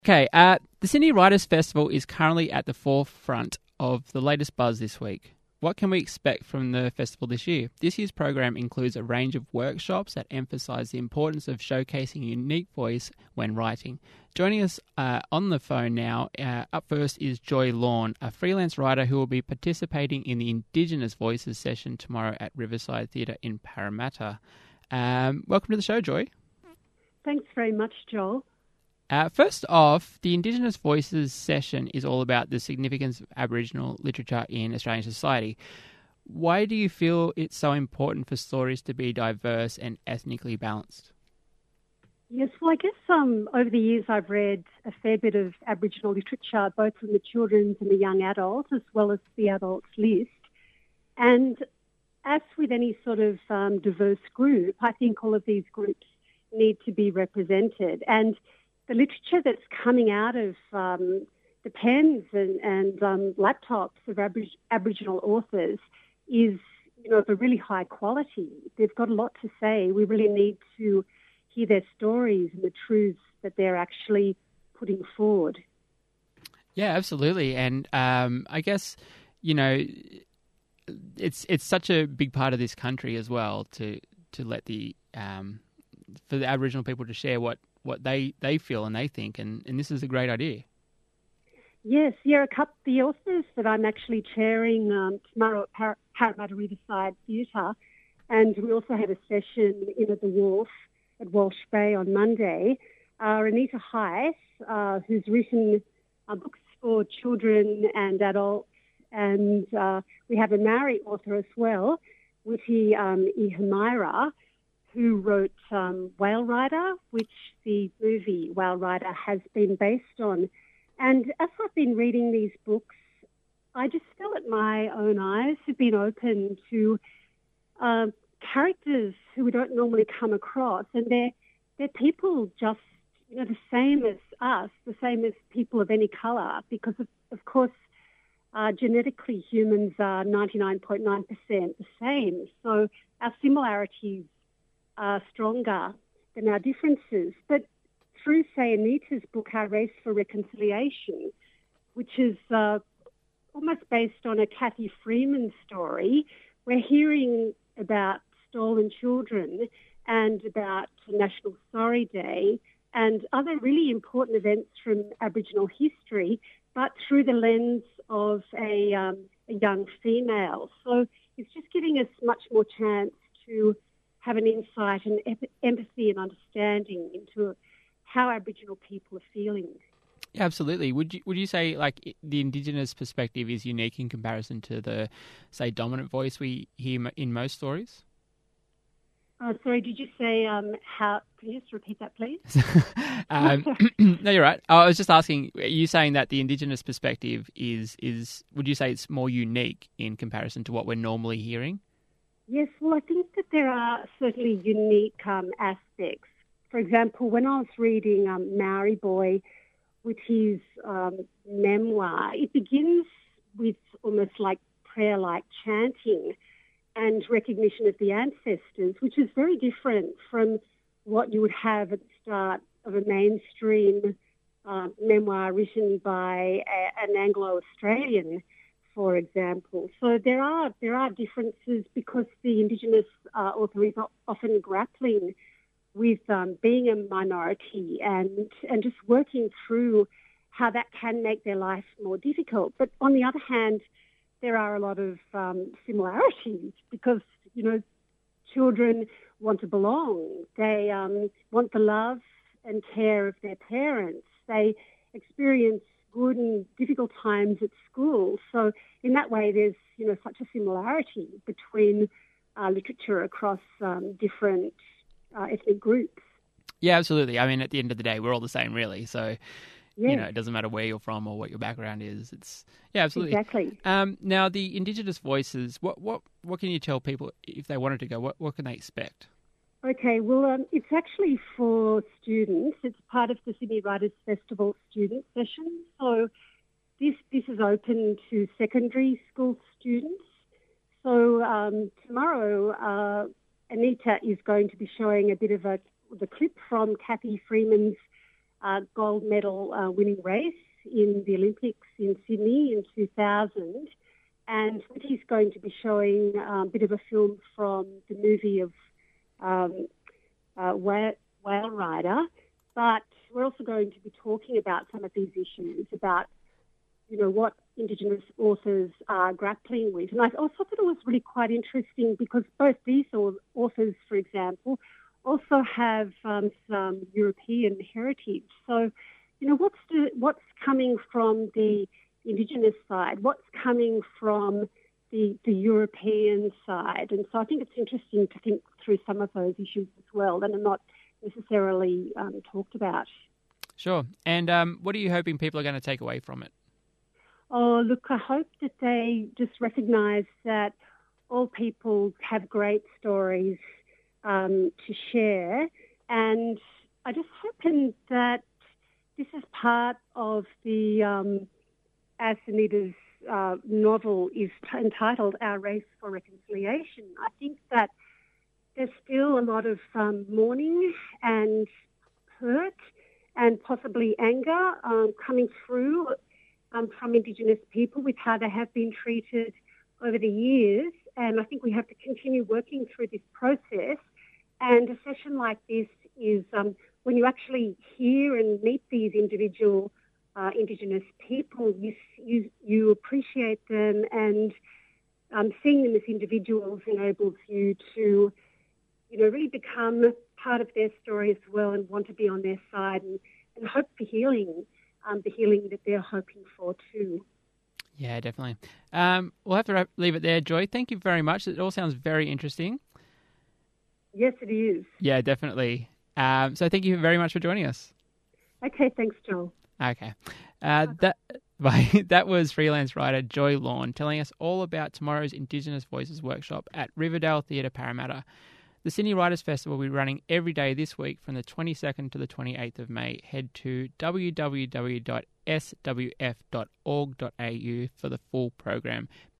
Okay, the Sydney Writers' Festival is currently at the forefront of the latest buzz this week. What can we expect from the festival this year? This year's program includes a range of workshops that emphasise the importance of showcasing a unique voice when writing. Joining us on the phone now, up first is Joy Lawn, a freelance writer who will be participating in the Indigenous Voices session tomorrow at Riverside Theatre in Parramatta. Welcome to the show, Joy. Thanks very much, Joel. First off, the Indigenous Voices session is all about the significance of Aboriginal literature in Australian society. Why do you feel it's so important for stories to be diverse and ethnically balanced? Yes, well, I guess over the years I've read a fair bit of Aboriginal literature, both from the children's and the young adult, as well as the adults list. And as with any sort of diverse group, I think all of these groups need to be represented. And the literature that's coming out of the pens and laptops of Aboriginal authors is, of a really high quality. They've got a lot to say. We really need to hear their stories and the truths that they're actually putting forward. Yeah, absolutely. And I guess, it's such a big part of this country as well to let for the Aboriginal people to share what they feel and they think, and this is a great idea. Yes, the authors that I'm actually chairing tomorrow at Parramatta Riverside Theatre, and we also have a session in at the Wharf at Walsh Bay on Monday, are Anita Heiss, who's written books for children and adults, and we have a Maori author as well, Witi Ihamaira, who wrote Whale Rider, which the movie Whale Rider has been based on. And as I've been reading these books, I just feel that my own eyes have been open to characters who we don't normally come across. And they're people just, the same as us, the same as people of any colour, because, of course, genetically humans are 99.9% the same. So our similarities are stronger than our differences. But through, say, Anita's book, Our Race for Reconciliation, which is almost based on a Cathy Freeman story, we're hearing about stolen children and about National Sorry Day and other really important events from Aboriginal history, but through the lens of a young female. So it's just giving us much more chance to have an insight and empathy and understanding into how Aboriginal people are feeling. Yeah, absolutely. Would you say like the Indigenous perspective is unique in comparison to the, say, dominant voice we hear in most stories? Sorry, did you say how? Can you just repeat that, please? No, you're right. I was just asking. Are you saying that the Indigenous perspective is? Would you say it's more unique in comparison to what we're normally hearing? Yes, well, I think that there are certainly unique aspects. For example, when I was reading Maori Boy, with his memoir, it begins with almost like prayer-like chanting and recognition of the ancestors, which is very different from what you would have at the start of a mainstream memoir written by an Anglo-Australian, for example. So there are differences because the Indigenous author is often grappling with being a minority and just working through how that can make their life more difficult. But on the other hand, there are a lot of similarities because, children want to belong. They want the love and care of their parents. They experience good and difficult times at school. So in that way, there's, such a similarity between literature across different ethnic groups. Yeah, absolutely. I mean, at the end of the day, we're all the same, really. So, yes. It doesn't matter where you're from or what your background is. Yeah, absolutely. Exactly. Now, the Indigenous Voices, what can you tell people if they wanted to go? What can they expect? Okay, well, it's actually for students. It's part of the Sydney Writers' Festival student session. So this is open to secondary school students. So tomorrow, Anita is going to be showing a bit of the clip from Cathy Freeman's gold medal winning race in the Olympics in Sydney in 2000. And he's going to be showing a bit of a film from the movie of Whale Rider. But we're also going to be talking about some of these issues, about, what Indigenous authors are grappling with. And I also thought it was really quite interesting because both these authors, for example, also have some European heritage. So, what's coming from the Indigenous side? What's coming from the European side? And so I think it's interesting to think through some of those issues as well that are not necessarily talked about. Sure. And what are you hoping people are going to take away from it? Oh, look, I hope that they just recognise that all people have great stories to share. And I just hope that this is part of the, as Anita's novel is entitled, Our Race for Reconciliation. I think that there's still a lot of mourning and hurt and possibly anger coming through from Indigenous people with how they have been treated over the years. And I think we have to continue working through this process. And a session like this is when you actually hear and meet these individual Indigenous people, you appreciate them, and seeing them as individuals enables you to, really become part of their story as well and want to be on their side and hope for healing, the healing that they're hoping for too. Yeah, definitely. We'll have to leave it there, Joy. Thank you very much. It all sounds very interesting. Yes, it is. Yeah, definitely. So thank you very much for joining us. Okay, thanks, Joel. Okay. That was freelance writer Joy Lawn telling us all about tomorrow's Indigenous Voices workshop at Riverdale Theatre Parramatta. The Sydney Writers' Festival will be running every day this week from the 22nd to the 28th of May. Head to www.swf.org.au for the full program.